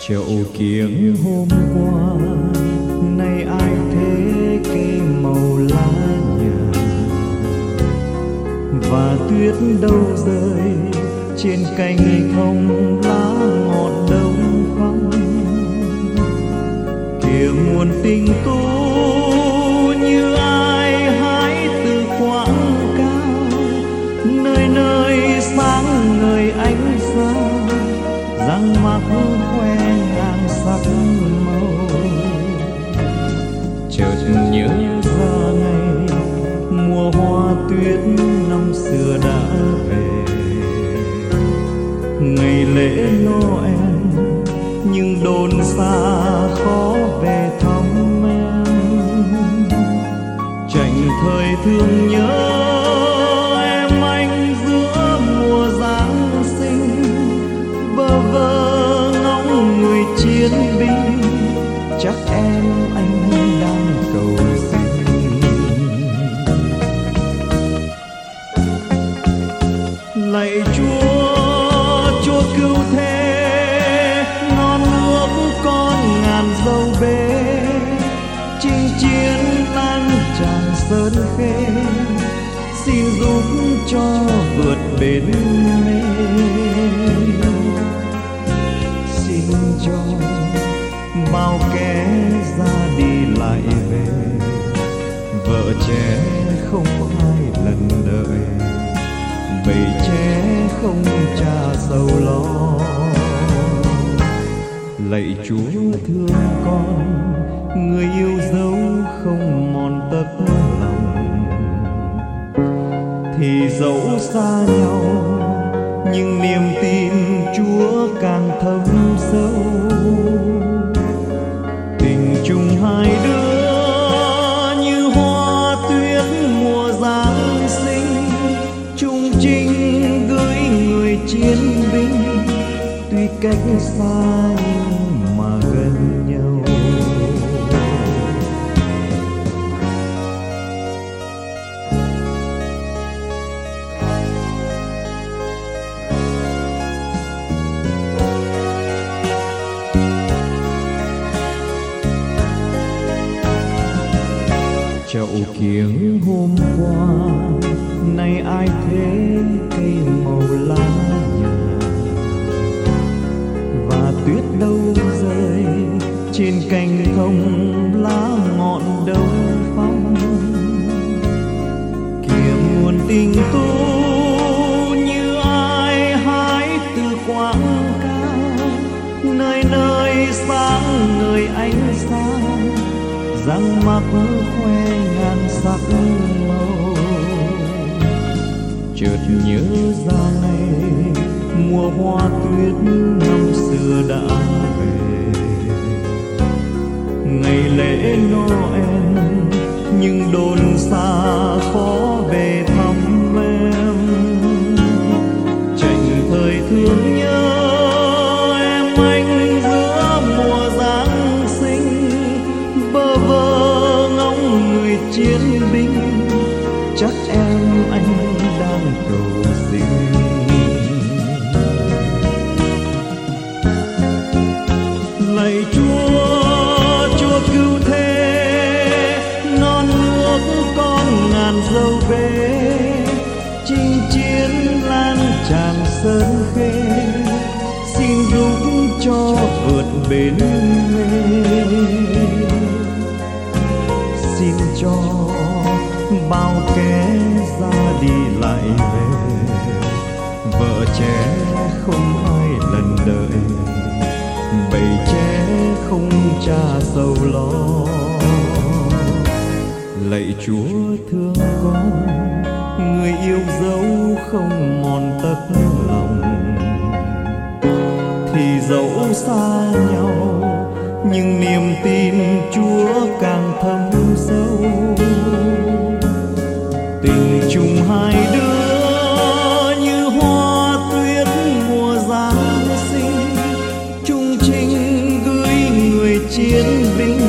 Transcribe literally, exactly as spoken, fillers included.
Chậu kiếng hôm qua nay ai thế cây màu lá nhà, và tuyết đâu rơi trên cành thông lá ngọt đông vắng. Kìa muôn tình tu như ai hái từ quãng cao, nơi nơi sáng ngời ánh sao, răng mắc khoe ngàn sắc màu. Chợt nhớ ra ngày mùa hoa tuyết năm xưa đã về, ngày lễ Noel nhưng đồn xa khó về thăm em. Chạnh thời thương nhớ em anh giữa mùa Giáng sinh, bơ vơ ngóng người chiến binh, chắc em anh đang cầu xin. Lạy Chúa, Chúa cứu thế, non nước con ngàn dâu bế, chinh chiến lan tràn sơn khê, xin giúp cho vượt bến mê. Xin cho bao kẻ ra đi lại về, vợ trẻ không ai lần đợi, bầy trẻ không cha sầu lo. Lạy Chúa thương con, người yêu dấu không mòn tấc lòng, thì dẫu xa nhau nhưng niềm tin Chúa càng thấm sâu. Tình chung hai đứa như hoa tuyết mùa Giáng sinh, chung chinh gửi người chiến binh, tuy cách xa nhưng mà gần nhau. Chậu kiếng hôm qua nay ai thế cây màu lá nhà, và tuyết đâu rơi trên cành thông lá ngọn đâu phong. Kìa muôn tình tu như ai hái từ quãng cao, nơi nơi sáng ngời ánh sao, răng mắc khoe ngàn sắc màu. Chợt nhớ ra ngày mùa hoa tuyết năm xưa đã về, ngày lễ Noel nhưng đồn xa khó về thăm em. Chạnh thời thương nhớ em anh giữa mùa Giáng sinh, bơ vơ ngóng người chiến binh, chắc em anh đang cầu xin. Lạy Chúa, Chúa cứu thế, non nước con ngàn dâu bế, chinh chiến lan tràn sơn khê, xin giúp cho vượt bến mê. Xin cho bao kẻ ra đi lại về, vợ trẻ không ai lần đợi, bầy trẻ không cha sầu lo. Lạy Chúa thương con, người yêu dấu không mòn tấc lòng, thì dẫu xa nhau nhưng niềm tin Chúa càng thấm sâu. Tình chung hai đứa như hoa tuyết mùa Giáng sinh, chung chinh gửi người chiến binh,